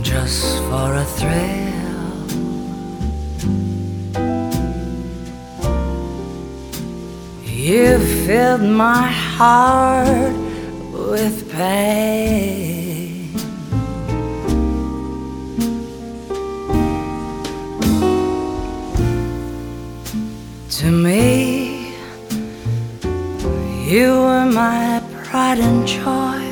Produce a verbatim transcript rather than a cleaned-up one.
just for a thrill. You filled my heart with pain. To me, you were my pride and joy.